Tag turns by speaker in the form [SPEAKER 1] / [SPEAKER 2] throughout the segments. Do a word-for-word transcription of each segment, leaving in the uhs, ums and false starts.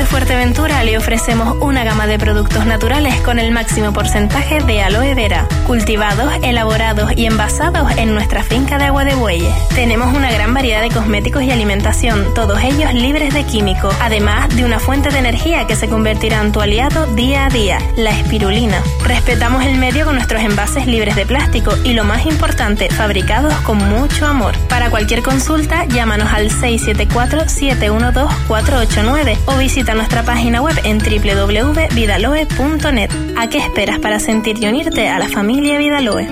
[SPEAKER 1] Fuerteventura le ofrecemos una gama de productos naturales con el máximo porcentaje de aloe vera, cultivados, elaborados y envasados en nuestra finca de Agua de Bueyes. Tenemos una gran variedad de cosméticos y alimentación, todos ellos libres de químicos, además de una fuente de energía que se convertirá en tu aliado día a día, la espirulina. Respetamos el medio con nuestros envases libres de plástico y, lo más importante, fabricados con mucho amor. Para cualquier consulta, llámanos al seis siete cuatro, siete uno dos, cuatro ocho nueve o visita nuestra página web en doble u doble u doble u punto vidaloe punto net. ¿A qué esperas para sentir y unirte a la familia Vidaloe?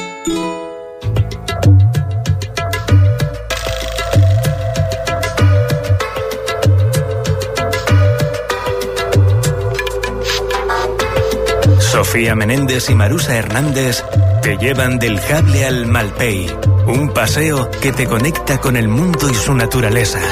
[SPEAKER 2] Sofía Menéndez y Marusa Hernández te llevan del Jable al Malpey, un paseo que te conecta con el mundo y su naturaleza.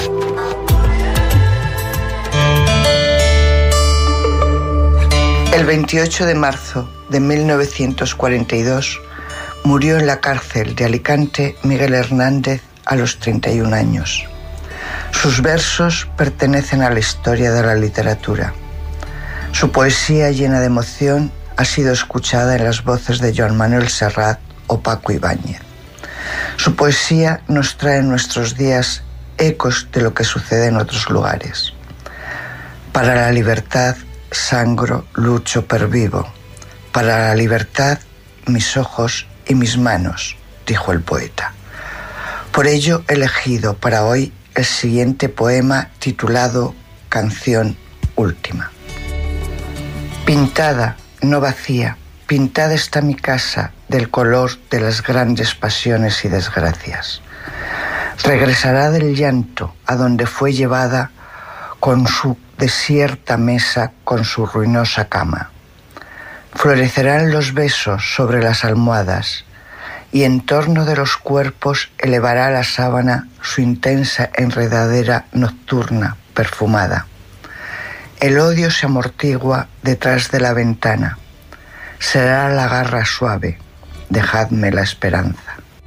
[SPEAKER 3] El veintiocho de marzo de mil novecientos cuarenta y dos murió en la cárcel de Alicante Miguel Hernández a los treinta y un años. Sus versos pertenecen a la historia de la literatura. Su poesía llena de emoción ha sido escuchada en las voces de Joan Manuel Serrat o Paco Ibáñez. Su poesía nos trae en nuestros días ecos de lo que sucede en otros lugares. Para la libertad sangro, lucho, pervivo. Para la libertad, mis ojos y mis manos, dijo el poeta. Por ello he elegido para hoy el siguiente poema titulado Canción Última. Pintada, no vacía, pintada está mi casa del color de las grandes pasiones y desgracias. Regresará del llanto a donde fue llevada con su desierta mesa, con su ruinosa cama. Florecerán los besos sobre las almohadas y en torno de los cuerpos elevará la sábana su intensa enredadera nocturna perfumada. El odio se amortigua detrás de la ventana. Será la garra suave, dejadme la esperanza.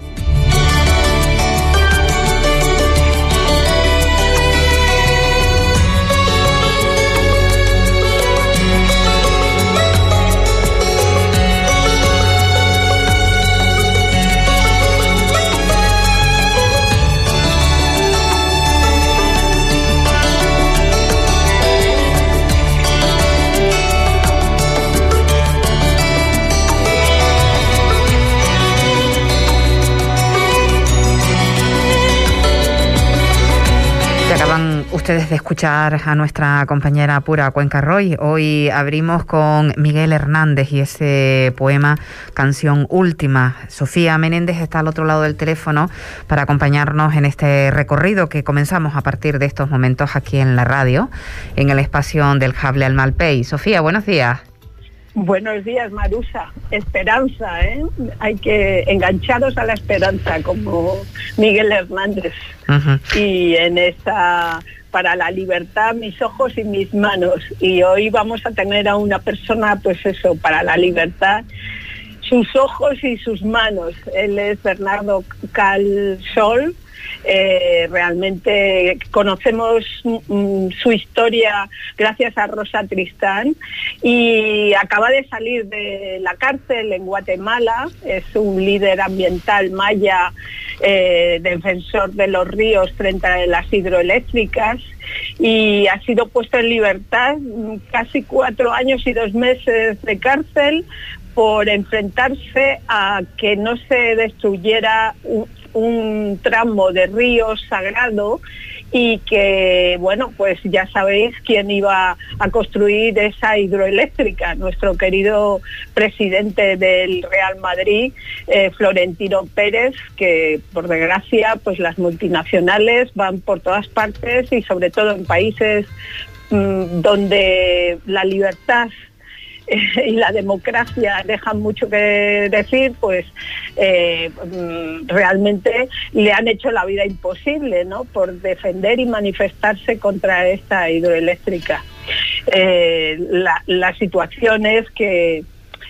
[SPEAKER 4] Ustedes de escuchar a nuestra compañera Pura Cuenca Roy. Hoy abrimos con Miguel Hernández y ese poema Canción Última. Sofía Menéndez está al otro lado del teléfono para acompañarnos en este recorrido que comenzamos a partir de estos momentos aquí en la radio, en el espacio del Jable al Malpey. Sofía, buenos días.
[SPEAKER 5] Buenos días, Marusa. Esperanza, ¿eh? Hay que engancharos a la esperanza, como Miguel Hernández. Uh-huh. Y en esta, para la libertad, mis ojos y mis manos. Y hoy vamos a tener a una persona, pues eso, para la libertad, sus ojos y sus manos. Él es Bernardo Calsol. Eh, realmente conocemos mm, su historia gracias a Rosa Tristán y acaba de salir de la cárcel en Guatemala. Es un líder ambiental maya, eh, defensor de los ríos frente a las hidroeléctricas, y ha sido puesto en libertad, casi cuatro años y dos meses de cárcel por enfrentarse a que no se destruyera un, un tramo de río sagrado y que, bueno, pues ya sabéis quién iba a construir esa hidroeléctrica, nuestro querido presidente del Real Madrid, eh, Florentino Pérez, que por desgracia pues las multinacionales van por todas partes y sobre todo en países mmm, donde la libertad y la democracia dejan mucho que decir, pues eh, realmente le han hecho la vida imposible, ¿no?, por defender y manifestarse contra esta hidroeléctrica. Eh, la, la situación es que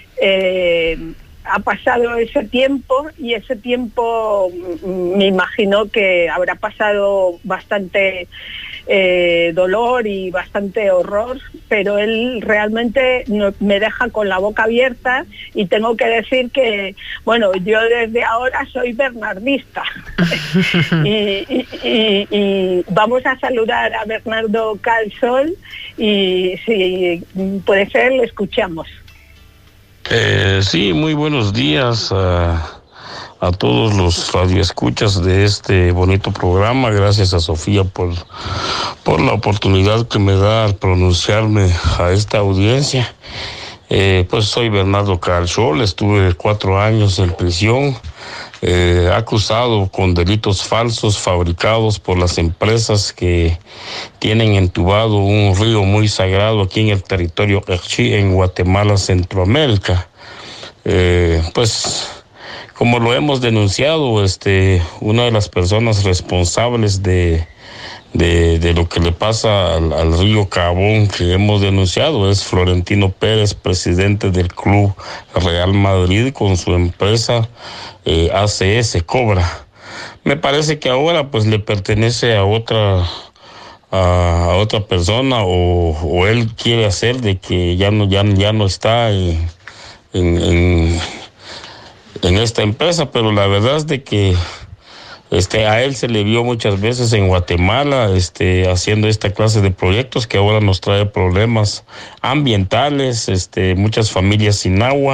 [SPEAKER 5] eh, ha pasado ese tiempo y ese tiempo me imagino que habrá pasado bastante eh, dolor y bastante horror, pero él realmente no, me deja con la boca abierta, y tengo que decir que, bueno, yo desde ahora soy bernardista. y, y, y, y vamos a saludar a Bernardo Calsol, y si puede ser, le escuchamos.
[SPEAKER 6] Eh, sí, muy buenos días a, a todos los radioescuchas de este bonito programa. Gracias a Sofía por, por la oportunidad que me da al pronunciarme a esta audiencia. Eh, pues soy Bernardo Calsol, estuve cuatro años en prisión, eh, acusado con delitos falsos fabricados por las empresas que tienen entubado un río muy sagrado aquí en el territorio Erchi, en Guatemala, Centroamérica. Eh, pues como lo hemos denunciado, este, una de las personas responsables de De, de lo que le pasa al, al río Cabón, que hemos denunciado, es Florentino Pérez, presidente del Club Real Madrid, con su empresa eh, A C S Cobra. Me parece que ahora pues le pertenece a otra a, a otra persona, o, o él quiere hacer de que ya no ya, ya no está en, en, en, en esta empresa, pero la verdad es de que Este, a él se le vio muchas veces en Guatemala, este, haciendo esta clase de proyectos que ahora nos trae problemas ambientales, este, muchas familias sin agua,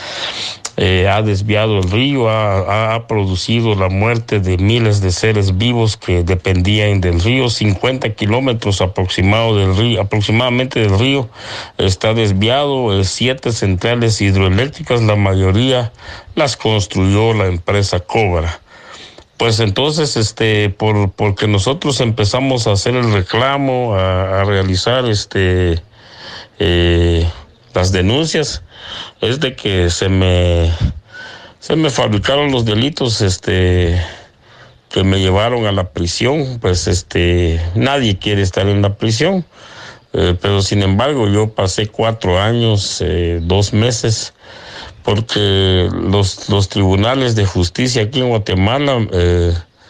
[SPEAKER 6] eh, ha desviado el río, ha, ha producido la muerte de miles de seres vivos que dependían del río. cincuenta kilómetros aproximado del río, aproximadamente del río está desviado, eh, siete centrales hidroeléctricas, la mayoría las construyó la empresa Cobra. Pues entonces, este, por porque nosotros empezamos a hacer el reclamo, a, a realizar este eh, las denuncias, es de que se me se me fabricaron los delitos, este, que me llevaron a la prisión. Pues este, nadie quiere estar en la prisión, eh, pero sin embargo yo pasé cuatro años, eh, dos meses. Porque los, los tribunales de justicia aquí en Guatemala, eh,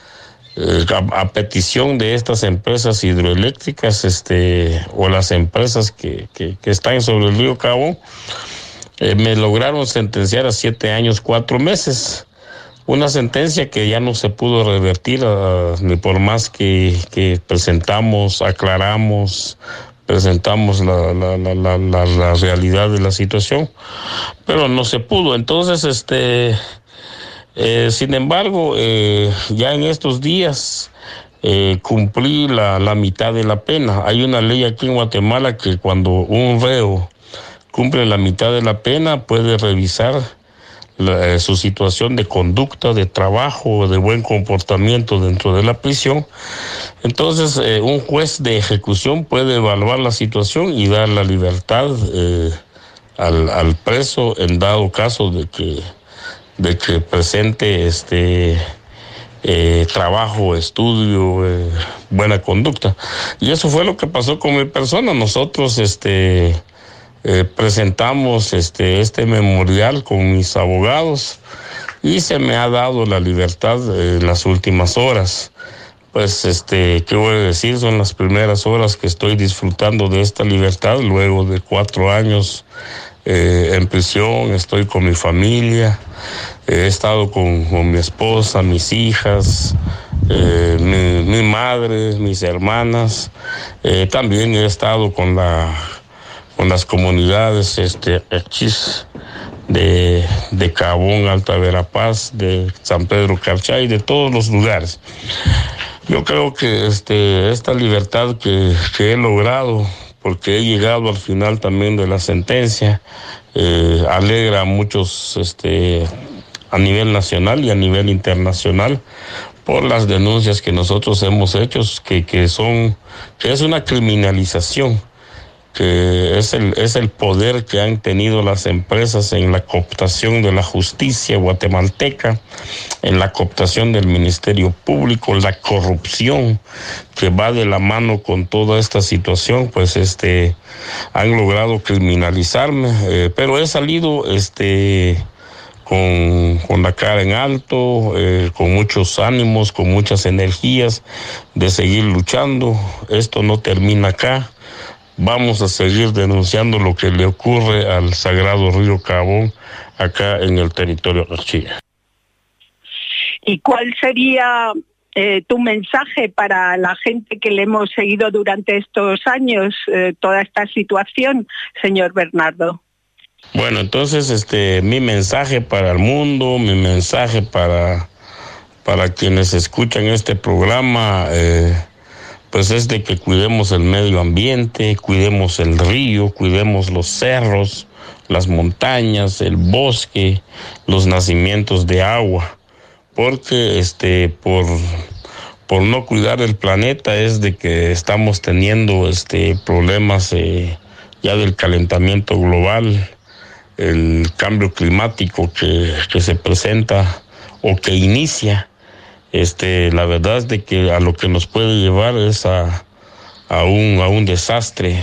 [SPEAKER 6] eh, a, a petición de estas empresas hidroeléctricas, este, o las empresas que, que, que están sobre el río Cabón, eh, me lograron sentenciar a siete años, cuatro meses. Una sentencia que ya no se pudo revertir, uh, ni por más que, que presentamos, aclaramos, presentamos la, la, la, la, la, la realidad de la situación, pero no se pudo. Entonces, este, eh, sin embargo, eh, ya en estos días eh, cumplí la, la mitad de la pena. Hay una ley aquí en Guatemala que cuando un reo cumple la mitad de la pena puede revisar La, eh, su situación de conducta, de trabajo, de buen comportamiento dentro de la prisión. Entonces, eh, un juez de ejecución puede evaluar la situación y dar la libertad eh, al, al preso en dado caso de que, de que presente este eh, trabajo, estudio, eh, buena conducta. Y eso fue lo que pasó con mi persona. Nosotros, este... Eh, presentamos este, este memorial con mis abogados y se me ha dado la libertad en las últimas horas. Pues, este, ¿qué voy a decir? Son las primeras horas que estoy disfrutando de esta libertad luego de cuatro años eh, en prisión. Estoy con mi familia, he estado con, con mi esposa, mis hijas, eh, mi, mi madre, mis hermanas. Eh, también he estado con la con las comunidades este Echis, de, de Cabón, Alta Verapaz, de San Pedro Carchay, de todos los lugares. Yo creo que este esta libertad que, que he logrado, porque he llegado al final también de la sentencia, eh, alegra a muchos este, a nivel nacional y a nivel internacional, por las denuncias que nosotros hemos hecho, que, que son, que es una criminalización, que es el, es el poder que han tenido las empresas en la cooptación de la justicia guatemalteca, en la cooptación del Ministerio Público, la corrupción que va de la mano con toda esta situación. Pues este han logrado criminalizarme, eh, pero he salido este con, con la cara en alto, eh, con muchos ánimos, con muchas energías de seguir luchando. Esto no termina acá. Vamos a seguir denunciando lo que le ocurre al Sagrado Río Cabón acá en el territorio Carchilla.
[SPEAKER 5] ¿Y cuál sería eh, tu mensaje para la gente que le hemos seguido durante estos años, eh, toda esta situación, señor Bernardo?
[SPEAKER 6] Bueno, entonces este mi mensaje para el mundo, mi mensaje para, para quienes escuchan este programa, eh, pues es de que cuidemos el medio ambiente, cuidemos el río, cuidemos los cerros, las montañas, el bosque, los nacimientos de agua, porque este por, por no cuidar el planeta es de que estamos teniendo este problemas eh, ya del calentamiento global, el cambio climático que, que se presenta o que inicia. Este, la verdad es de que a lo que nos puede llevar es a, a, un, a un desastre.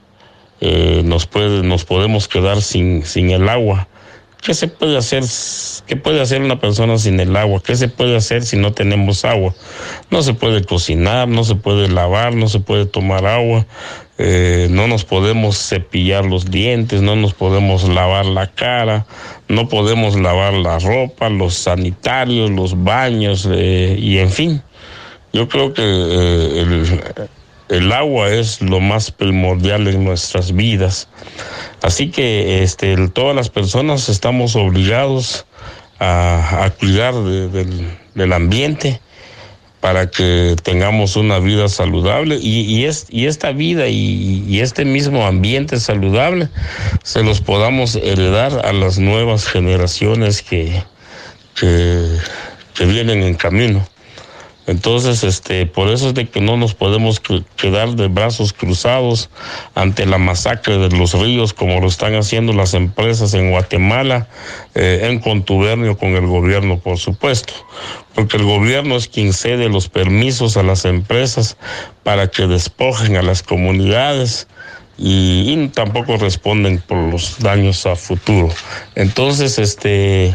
[SPEAKER 6] Eh, nos puede, nos podemos quedar sin, sin el agua. ¿Qué se puede hacer? ¿Qué puede hacer una persona sin el agua? ¿Qué se puede hacer si no tenemos agua? No se puede cocinar, no se puede lavar, no se puede tomar agua, eh, no nos podemos cepillar los dientes, no nos podemos lavar la cara, no podemos lavar la ropa, los sanitarios, los baños, eh, y en fin. Yo creo que eh, el, el agua es lo más primordial en nuestras vidas. Así que este, todas las personas estamos obligados a, a cuidar de, del, del ambiente para que tengamos una vida saludable y, y, es, y esta vida y, y este mismo ambiente saludable se los podamos heredar a las nuevas generaciones que, que, que vienen en camino. Entonces, este, por eso es de que no nos podemos quedar de brazos cruzados ante la masacre de los ríos como lo están haciendo las empresas en Guatemala, eh, en contubernio con el gobierno, por supuesto, porque el gobierno es quien cede los permisos a las empresas para que despojen a las comunidades y, y tampoco responden por los daños a futuro. Entonces, este...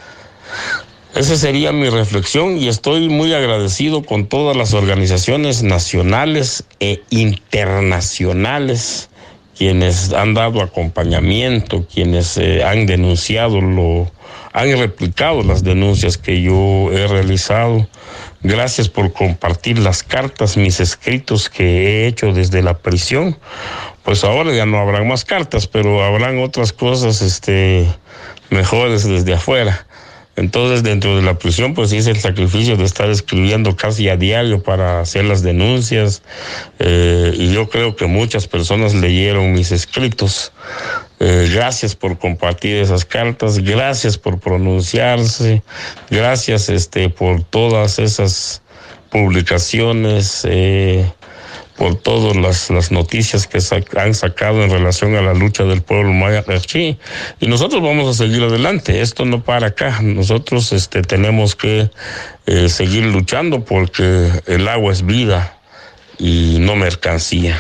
[SPEAKER 6] esa sería mi reflexión y estoy muy agradecido con todas las organizaciones nacionales e internacionales quienes han dado acompañamiento, quienes eh, han denunciado, lo, han replicado las denuncias que yo he realizado. Gracias por compartir las cartas, mis escritos que he hecho desde la prisión. Pues ahora ya no habrán más cartas, pero habrán otras cosas este, mejores desde afuera. Entonces, dentro de la prisión, pues hice el sacrificio de estar escribiendo casi a diario para hacer las denuncias, eh, y yo creo que muchas personas leyeron mis escritos. Eh, gracias por compartir esas cartas, gracias por pronunciarse, gracias este, por todas esas publicaciones, eh, por todas las, las noticias que sac- han sacado en relación a la lucha del pueblo maya Carchi. Y nosotros vamos a seguir adelante, esto no para acá, nosotros este, tenemos que eh, seguir luchando porque el agua es vida y no mercancía.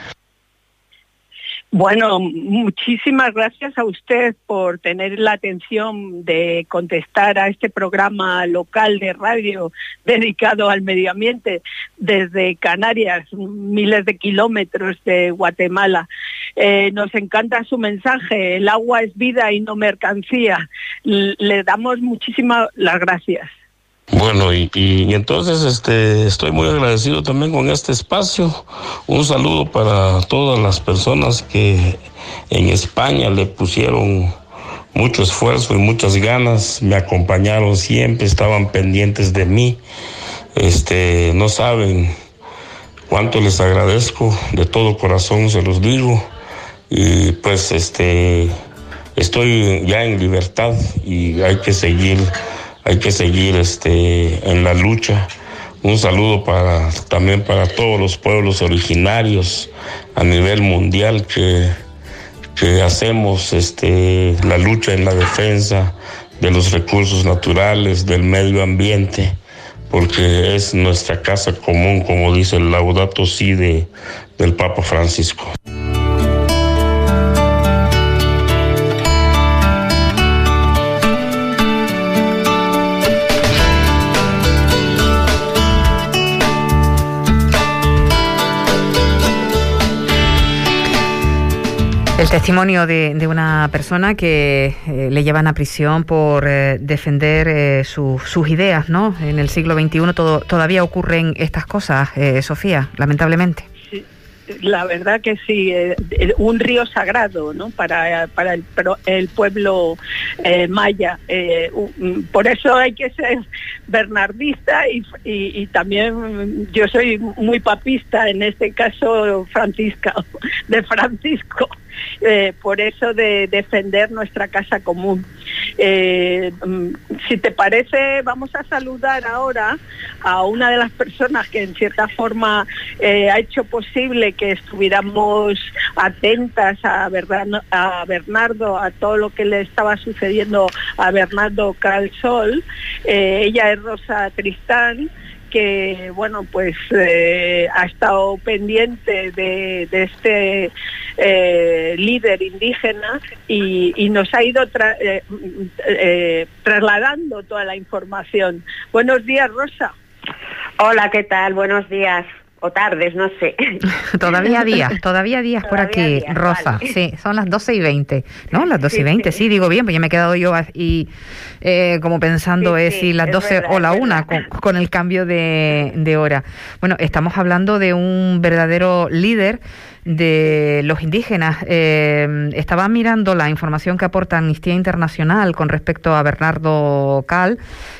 [SPEAKER 5] Bueno, muchísimas gracias a usted por tener la atención de contestar a este programa local de radio dedicado al medio ambiente desde Canarias, miles de kilómetros de Guatemala. Eh, nos encanta su mensaje, el agua es vida y no mercancía. Le damos muchísimas las gracias.
[SPEAKER 6] Bueno, y, y, y entonces este, estoy muy agradecido también con este espacio. Un saludo para todas las personas que en España le pusieron mucho esfuerzo y muchas ganas, me acompañaron siempre, estaban pendientes de mí. Este, no saben cuánto les agradezco, de todo corazón se los digo. Y pues este, estoy ya en libertad y hay que seguir Hay que seguir este, en la lucha. Un saludo para, también para todos los pueblos originarios a nivel mundial que, que hacemos este, la lucha en la defensa de los recursos naturales, del medio ambiente, porque es nuestra casa común, como dice el Laudato Si de, del Papa Francisco.
[SPEAKER 4] El testimonio de, de una persona que eh, le llevan a prisión por eh, defender eh, su, sus ideas, ¿no? En el siglo veintiuno todo, todavía ocurren estas cosas, eh, Sofía, lamentablemente.
[SPEAKER 5] Sí, la verdad que sí, eh, un río sagrado, ¿no? Para, para el, el pueblo eh, maya. Eh, un, por eso hay que ser bernardista y, y, y también yo soy muy papista, en este caso francisca, de Francisco. Eh, por eso de defender nuestra casa común. Eh, si te parece, vamos a saludar ahora a una de las personas que en cierta forma eh, ha hecho posible que estuviéramos atentas a Bernardo, a Bernardo, a todo lo que le estaba sucediendo a Bernardo Calsol. Eh, ella es Rosa Tristán, que bueno pues eh, ha estado pendiente de, de este eh, líder indígena y, y nos ha ido tra eh, eh, trasladando toda la información. Buenos días, Rosa.
[SPEAKER 7] Hola, ¿qué tal? Buenos días. O tardes, no sé.
[SPEAKER 4] Todavía días, todavía días por
[SPEAKER 7] Todavía
[SPEAKER 4] aquí,
[SPEAKER 7] días,
[SPEAKER 4] Rosa.
[SPEAKER 7] vale.
[SPEAKER 4] Sí, son las doce y veinte. ¿No? Las doce y veinte,
[SPEAKER 7] sí,
[SPEAKER 4] sí. sí, digo bien, pues ya me he quedado yo y eh, como pensando
[SPEAKER 7] Sí,
[SPEAKER 4] es
[SPEAKER 7] sí,
[SPEAKER 4] si las
[SPEAKER 7] es
[SPEAKER 4] doce
[SPEAKER 7] verdad,
[SPEAKER 4] o la
[SPEAKER 7] es
[SPEAKER 4] una con,
[SPEAKER 7] verdad.
[SPEAKER 4] con el cambio de, de hora. Bueno, estamos hablando de un verdadero líder de los indígenas. Eh, estaba mirando la información que aporta Amnistía Internacional con respecto a Bernardo Cal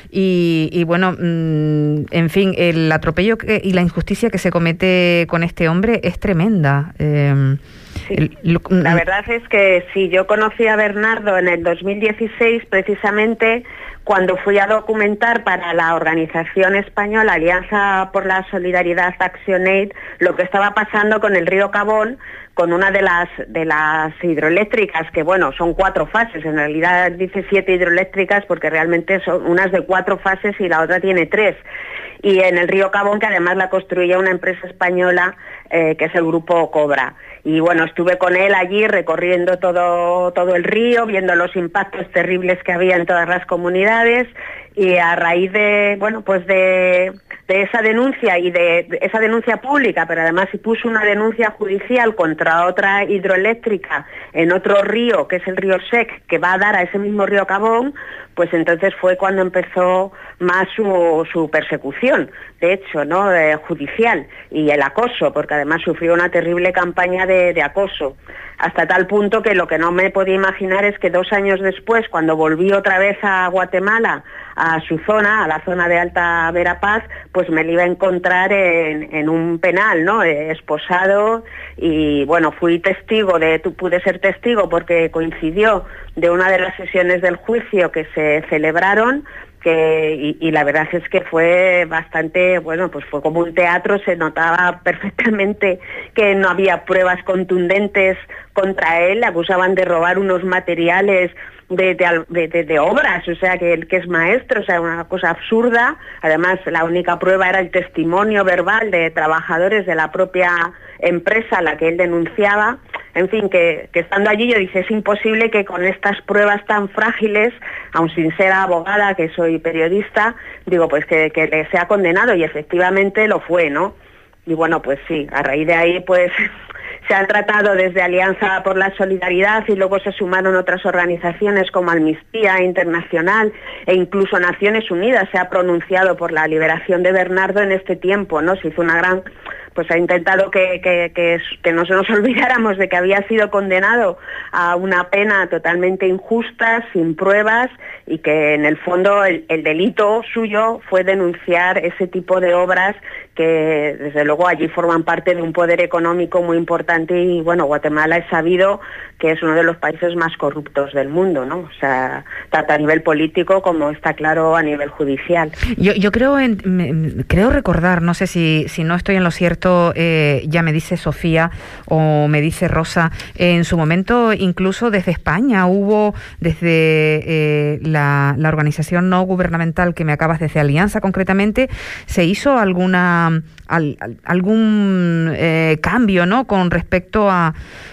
[SPEAKER 4] y, y bueno, mmm, en fin, el atropello que, y la injusticia que se comete con este hombre es tremenda. Eh,
[SPEAKER 7] Sí.
[SPEAKER 4] el, lo,
[SPEAKER 7] La verdad es que sí, yo conocí a Bernardo en el dos mil dieciséis, precisamente cuando fui a documentar para la organización española Alianza por la Solidaridad ActionAid lo que estaba pasando con el río Cabón, con una de las de las hidroeléctricas, que bueno, son cuatro fases, en realidad dice siete hidroeléctricas porque realmente son unas de cuatro fases y la otra tiene tres. Y en el río Cabón, que además la construía una empresa española, eh, que es el Grupo Cobra. Y bueno, estuve con él allí recorriendo todo, todo el río, viendo los impactos terribles que había en todas las comunidades, y a raíz de, bueno, pues de, de esa denuncia y de, de esa denuncia pública, pero además se puso una denuncia judicial contra otra hidroeléctrica en otro río, que es el río Sec, que va a dar a ese mismo río Cabón, pues entonces fue cuando empezó más su, su persecución, de hecho, ¿no? Eh, judicial, y el acoso, porque además sufrió una terrible campaña de, de acoso, hasta tal punto que lo que no me podía imaginar es que dos años después, cuando volví otra vez a Guatemala, a su zona, a la zona de Alta Verapaz, pues me lo iba a encontrar en, en un penal, ¿no? Eh, esposado, y bueno, fui testigo de, pude ser testigo porque coincidió de una de las sesiones del juicio que se celebraron, que y, y la verdad es que fue bastante, bueno, pues fue como un teatro, se notaba perfectamente que no había pruebas contundentes contra él, le acusaban de robar unos materiales de, de, de, de obras, o sea, que él que es maestro, o sea, una cosa absurda. Además, la única prueba era el testimonio verbal de trabajadores de la propia empresa a la que él denunciaba. En fin, que, que estando allí yo dije, es imposible que con estas pruebas tan frágiles, aun sin ser abogada, que soy periodista, digo, pues que, que le sea condenado, y efectivamente lo fue, ¿no? Y bueno, pues sí, a raíz de ahí, pues se han tratado desde Alianza por la Solidaridad y luego se sumaron otras organizaciones como Amnistía Internacional e incluso Naciones Unidas se ha pronunciado por la liberación de Bernardo en este tiempo, ¿no? Se hizo una gran... pues ha intentado que, que, que, que no se nos olvidáramos de que había sido condenado a una pena totalmente injusta, sin pruebas, y que en el fondo el, el delito suyo fue denunciar ese tipo de obras que desde luego allí forman parte de un poder económico muy importante, y bueno, Guatemala es sabido que es uno de los países más corruptos del mundo, ¿no? O sea, tanto a nivel político como está claro a nivel judicial.
[SPEAKER 4] Yo, yo creo en, creo recordar, no sé si, si no estoy en lo cierto, eh, ya me dice Sofía o me dice Rosa, eh, en su momento incluso desde España hubo, desde eh, la, la organización no gubernamental que me acabas, desde Alianza concretamente, se hizo alguna al, al, algún eh, cambio, ¿no? Con respecto a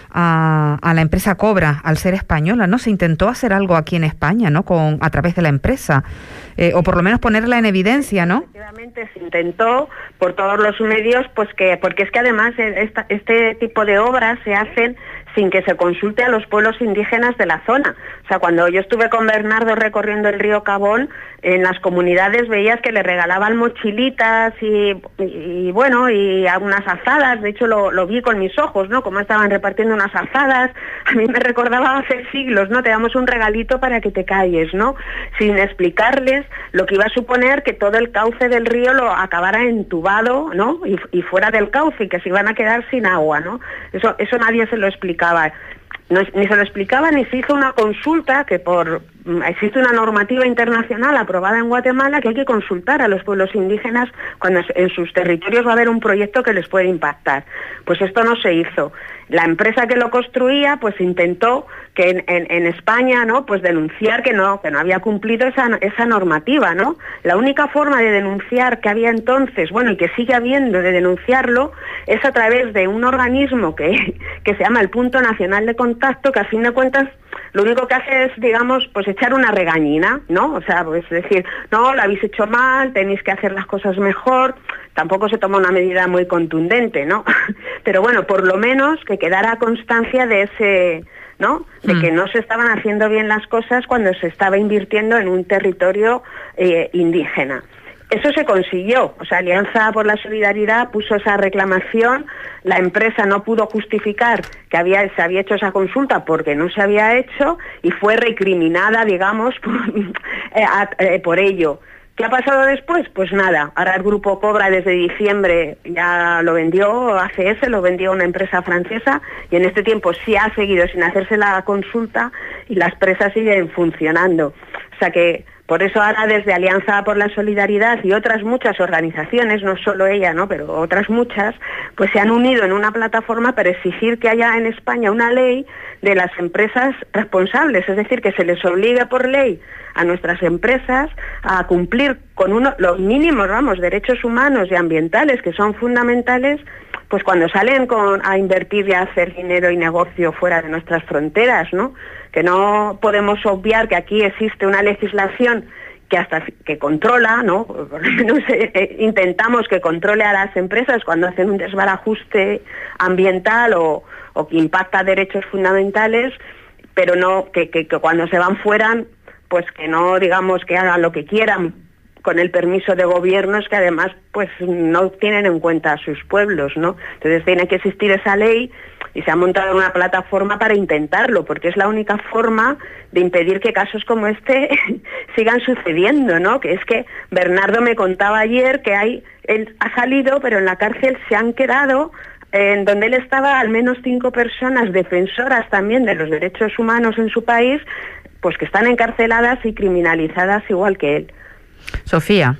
[SPEAKER 4] a, a la empresa Cobra al ser española, ¿no? Se intentó hacer algo aquí en España, ¿no? Con, a través de la empresa, eh, o por lo menos ponerla en evidencia, ¿no?
[SPEAKER 7] Efectivamente se intentó por todos los medios, pues que, porque es que además esta, este tipo de obras se hacen sin que se consulte a los pueblos indígenas de la zona. O sea, cuando yo estuve con Bernardo recorriendo el río Cabón, en las comunidades veías que le regalaban mochilitas y, y, y bueno, y algunas azadas. De hecho, lo, lo vi con mis ojos, ¿no? Cómo estaban repartiendo unas azadas. A mí me recordaba hace siglos, ¿no? Te damos un regalito para que te calles, ¿no? Sin explicarles lo que iba a suponer que todo el cauce del río lo acabara entubado, ¿no? Y, y fuera del cauce, y que se iban a quedar sin agua, ¿no? Eso, eso nadie se lo explicaba. No, ni se lo explicaba ni se hizo una consulta, que por existe una normativa internacional aprobada en Guatemala que hay que consultar a los pueblos indígenas cuando en sus territorios va a haber un proyecto que les puede impactar. Pues esto no se hizo. La empresa que lo construía pues intentó que en, en, en España, ¿no? Pues denunciar que no, que no había cumplido esa, esa normativa, ¿no? La única forma de denunciar que había entonces, bueno, y que sigue habiendo de denunciarlo, es a través de un organismo que, que se llama el Punto Nacional de Contacto, que a fin de cuentas lo único que hace es, digamos, pues echar una regañina, ¿no? O sea, pues decir, no, lo habéis hecho mal, tenéis que hacer las cosas mejor. Tampoco se toma una medida muy contundente, ¿no? Pero bueno, por lo menos que quedara constancia de ese, ¿no? De mm. que no se estaban haciendo bien las cosas cuando se estaba invirtiendo en un territorio eh, indígena. Eso se consiguió, o sea, Alianza por la Solidaridad puso esa reclamación, la empresa no pudo justificar que había, se había hecho esa consulta porque no se había hecho y fue recriminada, digamos, por, eh, a, eh, por ello. ¿Qué ha pasado después? Pues nada, ahora el Grupo Cobra desde diciembre ya lo vendió, A C S lo vendió a una empresa francesa y en este tiempo sí ha seguido sin hacerse la consulta y las presas siguen funcionando. O sea que por eso ahora desde Alianza por la Solidaridad y otras muchas organizaciones, no solo ella, ¿no? Pero otras muchas, pues se han unido en una plataforma para exigir que haya en España una ley de las empresas responsables, es decir, que se les obligue por ley a nuestras empresas a cumplir con uno, los mínimos, vamos, derechos humanos y ambientales que son fundamentales, pues cuando salen con, a invertir y a hacer dinero y negocio fuera de nuestras fronteras, ¿no? Que no podemos obviar que aquí existe una legislación que hasta que controla, ¿no? Por lo menos eh, eh, intentamos que controle a las empresas cuando hacen un desbarajuste ambiental o, o que impacta derechos fundamentales, pero no que, que, que cuando se van fuera, pues que no digamos que hagan lo que quieran con el permiso de gobiernos que además pues no tienen en cuenta a sus pueblos, ¿no? Entonces tiene que existir esa ley y se ha montado una plataforma para intentarlo, porque es la única forma de impedir que casos como este sigan sucediendo, ¿no? Que es que Bernardo me contaba ayer que hay, él ha salido, pero en la cárcel se han quedado, en donde él estaba, al menos cinco personas defensoras también de los derechos humanos en su país, pues que están encarceladas y criminalizadas igual que él.
[SPEAKER 4] Sofía.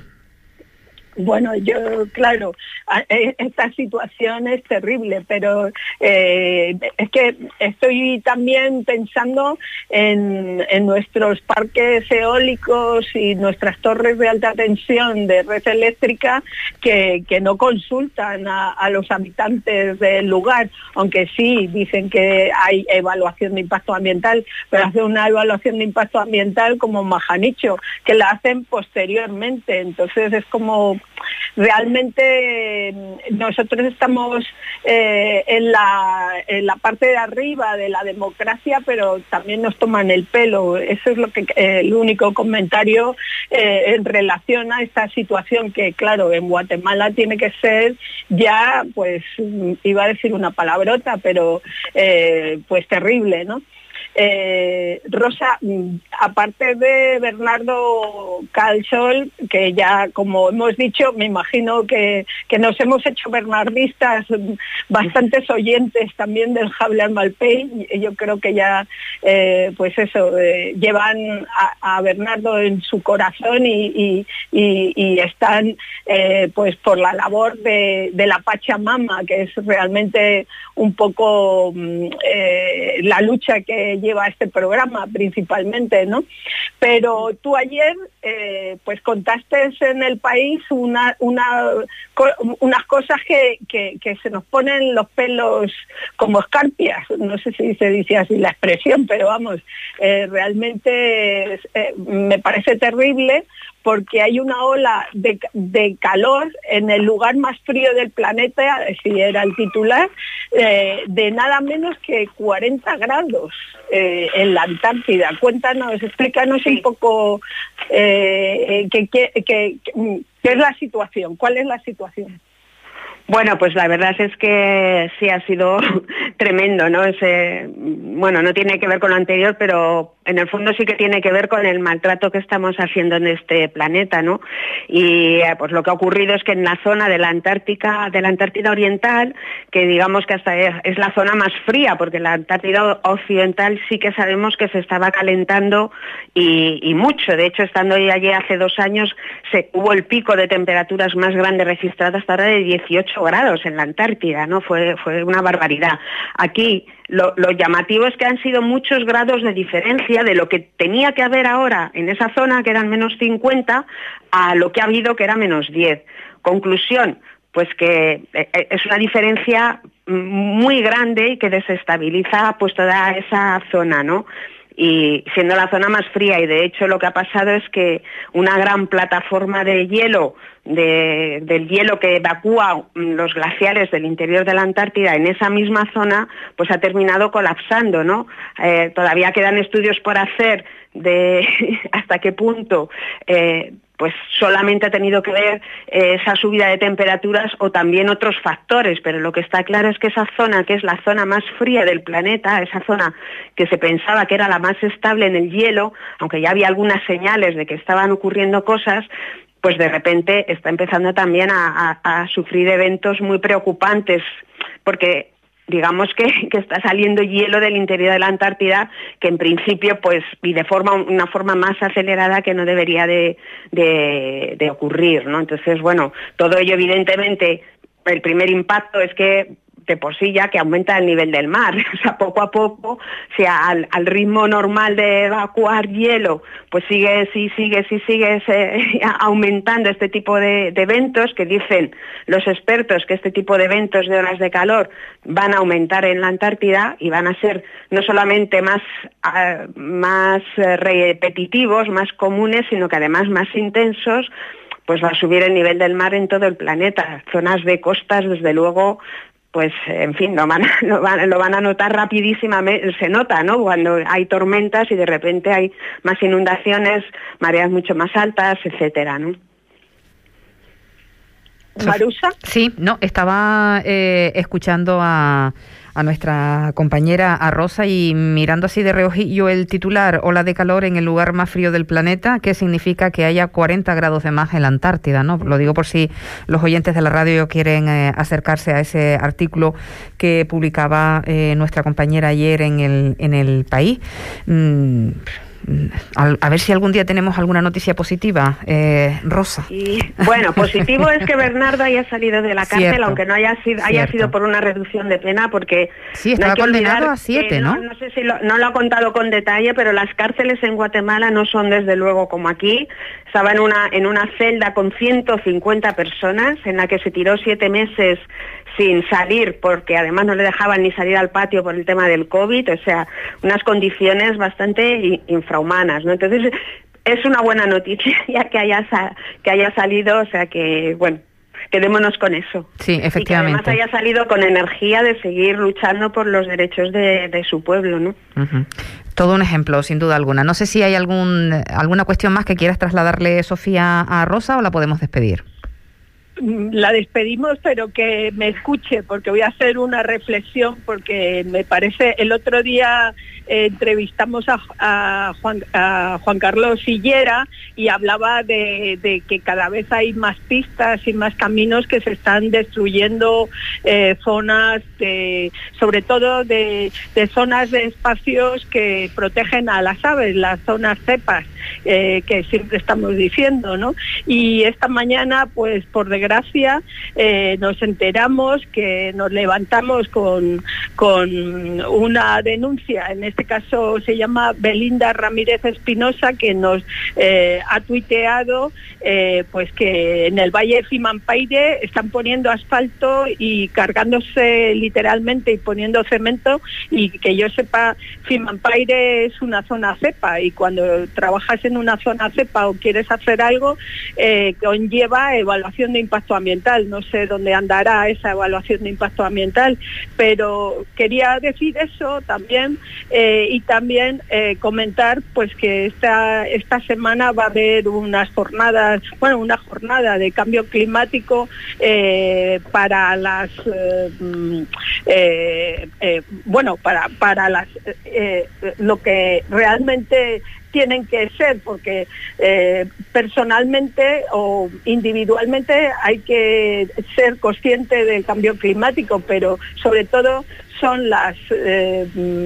[SPEAKER 5] Bueno, yo, claro, esta situación es terrible, pero eh, es que estoy también pensando en, en nuestros parques eólicos y nuestras torres de alta tensión de red eléctrica que, que no consultan a, a los habitantes del lugar, aunque sí dicen que hay evaluación de impacto ambiental, pero hacen una evaluación de impacto ambiental como Majanicho, que la hacen posteriormente. Entonces es como realmente nosotros estamos eh, en, la, en la parte de arriba de la democracia, pero también nos toman el pelo. Eso es lo que eh, el único comentario eh, en relación a esta situación que, claro, en Guatemala tiene que ser ya, pues, iba a decir una palabrota, pero eh, pues terrible, ¿no? Eh, Rosa, aparte de Bernardo Calsol, que ya como hemos dicho, me imagino que, que nos hemos hecho bernardistas, bastantes oyentes también del Jable al Malpey, yo creo que ya eh, pues eso, eh, llevan a, a Bernardo en su corazón y, y, y, y están eh, pues por la labor de, de la Pachamama, que es realmente un poco eh, la lucha que lleva este programa principalmente, ¿no? Pero tú ayer, eh, pues contaste en El País una, una, unas cosas que, que, que se nos ponen los pelos como escarpias, no sé si se dice así la expresión, pero vamos, eh, realmente eh, me parece terrible, porque hay una ola de, de calor en el lugar más frío del planeta, si era el titular, eh, de nada menos que cuarenta grados eh, en la Antártida. Cuéntanos, explícanos sí. un poco eh, qué que, que, que, que es la situación, cuál es la situación.
[SPEAKER 7] Bueno, pues la verdad es que sí ha sido tremendo, ¿no? Ese, bueno, no tiene que ver con lo anterior, pero en el fondo sí que tiene que ver con el maltrato que estamos haciendo en este planeta, ¿no? Y pues lo que ha ocurrido es que en la zona de la Antártica, de la Antártida Oriental, que digamos que hasta es, es la zona más fría, porque la Antártida Occidental sí que sabemos que se estaba calentando y, y mucho. De hecho, estando allí hace dos años, se, hubo el pico de temperaturas más grande registrado hasta ahora de dieciocho grados en la Antártida, ¿no? Fue, fue una barbaridad. Aquí lo, lo llamativo es que han sido muchos grados de diferencia de lo que tenía que haber ahora en esa zona, que eran menos cincuenta, a lo que ha habido, que era menos diez. Conclusión, pues que es una diferencia muy grande y que desestabiliza pues toda esa zona, ¿no? Y siendo la zona más fría, y de hecho lo que ha pasado es que una gran plataforma de hielo, de, del hielo que evacúa los glaciares del interior de la Antártida en esa misma zona, pues ha terminado colapsando, ¿no? Eh, todavía quedan estudios por hacer de hasta qué punto eh, pues solamente ha tenido que ver eh, esa subida de temperaturas o también otros factores, pero lo que está claro es que esa zona, que es la zona más fría del planeta, esa zona que se pensaba que era la más estable en el hielo, aunque ya había algunas señales de que estaban ocurriendo cosas, pues de repente está empezando también a, a, a sufrir eventos muy preocupantes, porque digamos que, que está saliendo hielo del interior de la Antártida, que en principio, pues, y de forma una forma más acelerada que no debería de, de, de ocurrir, ¿no? Entonces, bueno, todo ello evidentemente, el primer impacto es que de por sí ya que aumenta el nivel del mar, o sea, poco a poco, o sea, al, al ritmo normal de evacuar hielo, pues sigue, sí, sigue, sí, sigue se, aumentando este tipo de, de eventos, que dicen los expertos que este tipo de eventos de olas de calor van a aumentar en la Antártida y van a ser no solamente más, uh, más repetitivos, más comunes, sino que además más intensos, pues va a subir el nivel del mar en todo el planeta. Zonas de costas, desde luego, pues en fin, lo van, a, lo, van, lo van a notar rapidísimamente, se nota, ¿no? Cuando hay tormentas y de repente hay más inundaciones, mareas mucho más altas, etcétera, ¿no?
[SPEAKER 5] ¿Marusa?
[SPEAKER 4] Sí, no, estaba eh, escuchando a, a nuestra compañera, a Rosa, y mirando así de reojillo el titular, ola de calor en el lugar más frío del planeta, que significa que haya cuarenta grados de más en la Antártida, ¿no? Lo digo por si los oyentes de la radio quieren eh, acercarse a ese artículo que publicaba eh, nuestra compañera ayer en el, en el País. Mm. A ver si algún día tenemos alguna noticia positiva, eh, Rosa.
[SPEAKER 7] Y, bueno, positivo es que Bernardo haya salido de la cárcel, cierto, aunque no haya sido, haya sido por una reducción de pena, porque
[SPEAKER 4] sí, estaba no condenado a siete, ¿no?
[SPEAKER 7] ¿no? No sé si lo, no lo ha contado con detalle, pero las cárceles en Guatemala no son desde luego como aquí. Estaba en una en una celda con ciento cincuenta personas, en la que se tiró siete meses sin salir, porque además no le dejaban ni salir al patio por el tema del COVID, o sea, unas condiciones bastante infrahumanas, ¿no? Entonces, es una buena noticia ya que haya, que haya salido, o sea que, bueno, quedémonos con eso.
[SPEAKER 4] Sí, efectivamente.
[SPEAKER 7] Y que además haya salido con energía de seguir luchando por los derechos de, de su pueblo, ¿no?
[SPEAKER 4] Uh-huh. Todo un ejemplo, sin duda alguna. No sé si hay algún alguna cuestión más que quieras trasladarle, Sofía, a Rosa, o la podemos despedir.
[SPEAKER 5] La despedimos, pero que me escuche, porque voy a hacer una reflexión, porque me parece, el otro día eh, entrevistamos a, a, Juan, a Juan Carlos Sillera y hablaba de, de que cada vez hay más pistas y más caminos que se están destruyendo, eh, zonas, de, sobre todo de, de zonas de espacios que protegen a las aves, las zonas cepas, eh, que siempre estamos diciendo, ¿no? Y esta mañana, pues por desgracia, Gracia, eh, nos enteramos que nos levantamos con, con una denuncia, en este este caso se llama Belinda Ramírez Espinosa, que nos eh, ha tuiteado eh, pues que en el Valle de Fimanpaire están poniendo asfalto y cargándose literalmente y poniendo cemento, y que yo sepa, Fimanpaire es una zona cepa, y cuando trabajas en una zona cepa o quieres hacer algo, eh, conlleva evaluación de impacto ambiental. No sé dónde andará esa evaluación de impacto ambiental, pero quería decir eso también, eh, y también eh, comentar pues que esta, esta semana va a haber unas jornadas, bueno, una jornada de cambio climático eh, para las eh, eh, eh, bueno, para, para las eh, lo que realmente tienen que ser, porque eh, personalmente o individualmente hay que ser consciente del cambio climático, pero sobre todo son las eh,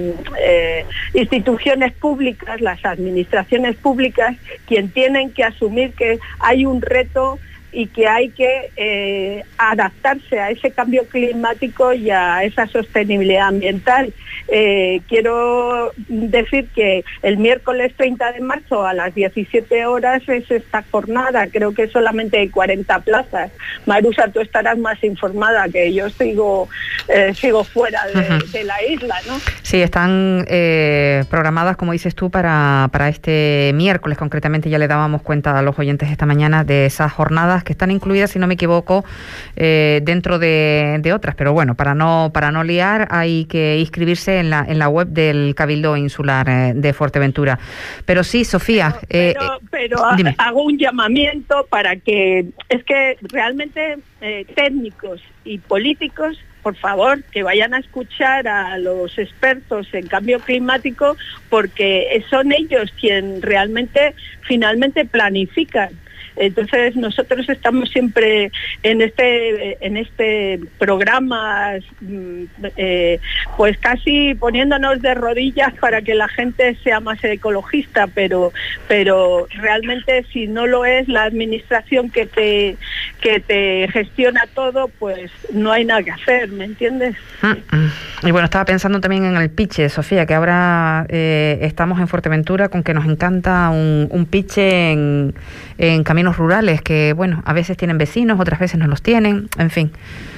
[SPEAKER 5] eh, instituciones públicas, las administraciones públicas, quien tienen que asumir que hay un reto y que hay que eh, adaptarse a ese cambio climático y a esa sostenibilidad ambiental. Eh, quiero decir que el miércoles treinta de marzo a las diecisiete horas es esta jornada, creo que solamente hay cuarenta plazas. Marusa, tú estarás más informada, que yo sigo, eh, sigo fuera de, uh-huh. de la isla, ¿no?
[SPEAKER 4] Sí, están eh, programadas, como dices tú, para, para este miércoles. Concretamente ya le dábamos cuenta a los oyentes esta mañana de esas jornadas que están incluidas, si no me equivoco, eh, dentro de, de otras, pero bueno, para no para no liar hay que inscribirse en la en la web del Cabildo Insular eh, de Fuerteventura. Pero sí, Sofía,
[SPEAKER 5] pero, eh, pero, pero hago un llamamiento para que, es que realmente eh, técnicos y políticos, por favor, que vayan a escuchar a los expertos en cambio climático, porque son ellos quienes realmente finalmente planifican. Entonces nosotros estamos siempre en este en este programa eh, pues casi poniéndonos de rodillas para que la gente sea más ecologista, pero pero realmente si no lo es la administración que te que te gestiona todo, pues no hay nada que hacer, ¿me entiendes?
[SPEAKER 4] Y bueno, estaba pensando también en el piche, Sofía, que ahora eh, estamos en Fuerteventura con que nos encanta un, un piche en, en caminos rurales, que bueno, a veces tienen vecinos, otras veces no los tienen, en fin.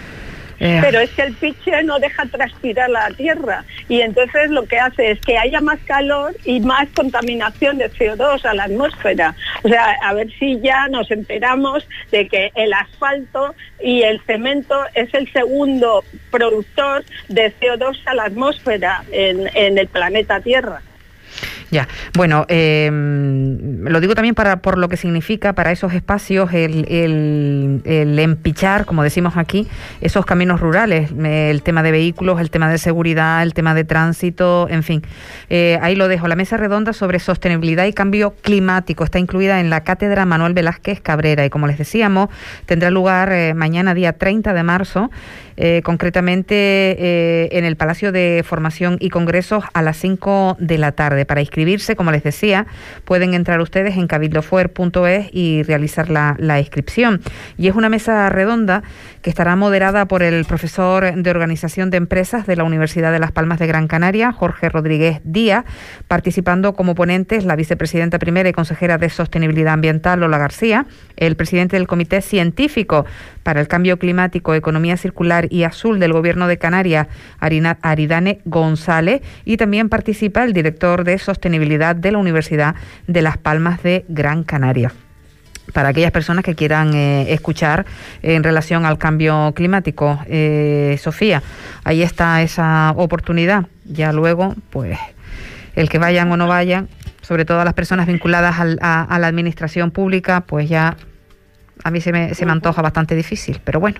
[SPEAKER 5] Eh. Pero es que el piche no deja transpirar la tierra, y entonces lo que hace es que haya más calor y más contaminación de C O dos a la atmósfera. O sea, a ver si ya nos enteramos de que el asfalto y el cemento es el segundo productor de C O dos a la atmósfera en, en el planeta Tierra.
[SPEAKER 4] Ya, bueno, eh, lo digo también para por lo que significa para esos espacios el, el, el empichar, como decimos aquí, esos caminos rurales, el tema de vehículos, el tema de seguridad, el tema de tránsito, en fin. Eh, ahí lo dejo. La mesa redonda sobre sostenibilidad y cambio climático está incluida en la Cátedra Manuel Velázquez Cabrera y, como les decíamos, tendrá lugar eh, mañana, día treinta de marzo, eh, concretamente eh, en el Palacio de Formación y Congresos a las cinco de la tarde. Para inscribirse, como les decía, pueden entrar ustedes en cabildofuer punto es y realizar la, la inscripción. Y es una mesa redonda que estará moderada por el profesor de Organización de Empresas de la Universidad de Las Palmas de Gran Canaria, Jorge Rodríguez Díaz, participando como ponentes la vicepresidenta primera y consejera de Sostenibilidad Ambiental, Lola García, el presidente del Comité Científico para el Cambio Climático, Economía Circular y Azul del Gobierno de Canarias, Aridane González, y también participa el director de Sostenibilidad de la Universidad de Las Palmas de Gran Canaria. Para aquellas personas que quieran eh, escuchar en relación al cambio climático, eh, Sofía, ahí está esa oportunidad. Ya luego, pues, el que vayan o no vayan, sobre todo las personas vinculadas al, a, a la administración pública, pues ya a mí se me, se me antoja bastante difícil, pero bueno.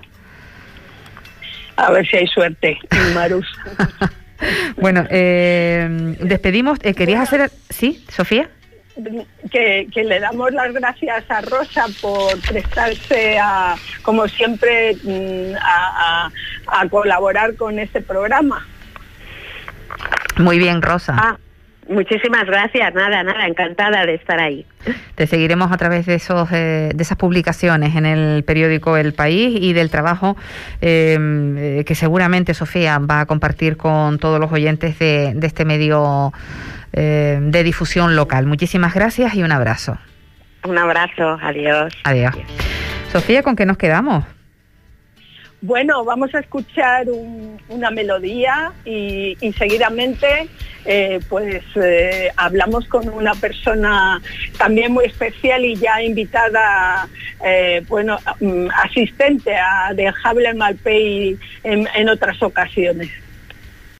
[SPEAKER 5] A ver si hay suerte, Marus.
[SPEAKER 4] Bueno, eh, despedimos. Eh, ¿Querías hacer...? ¿Sí, Sofía?
[SPEAKER 5] Que, que le damos las gracias a Rosa por prestarse, a, como siempre, a, a, a colaborar con este programa.
[SPEAKER 4] Muy bien, Rosa.
[SPEAKER 5] Ah,
[SPEAKER 7] Muchísimas gracias, nada, nada, encantada de estar ahí.
[SPEAKER 4] Te seguiremos a través de esos eh, de esas publicaciones en el periódico El País y del trabajo eh, que seguramente Sofía va a compartir con todos los oyentes de, de este medio eh, de difusión local. Muchísimas gracias y un abrazo.
[SPEAKER 7] Un abrazo, adiós.
[SPEAKER 4] Adiós. Adiós. Sofía, ¿con qué nos quedamos?
[SPEAKER 5] Bueno, vamos a escuchar un, una melodía y, y seguidamente eh, pues eh, hablamos con una persona también muy especial y ya invitada, eh, bueno, asistente a, de Jable Malpey en, en otras ocasiones.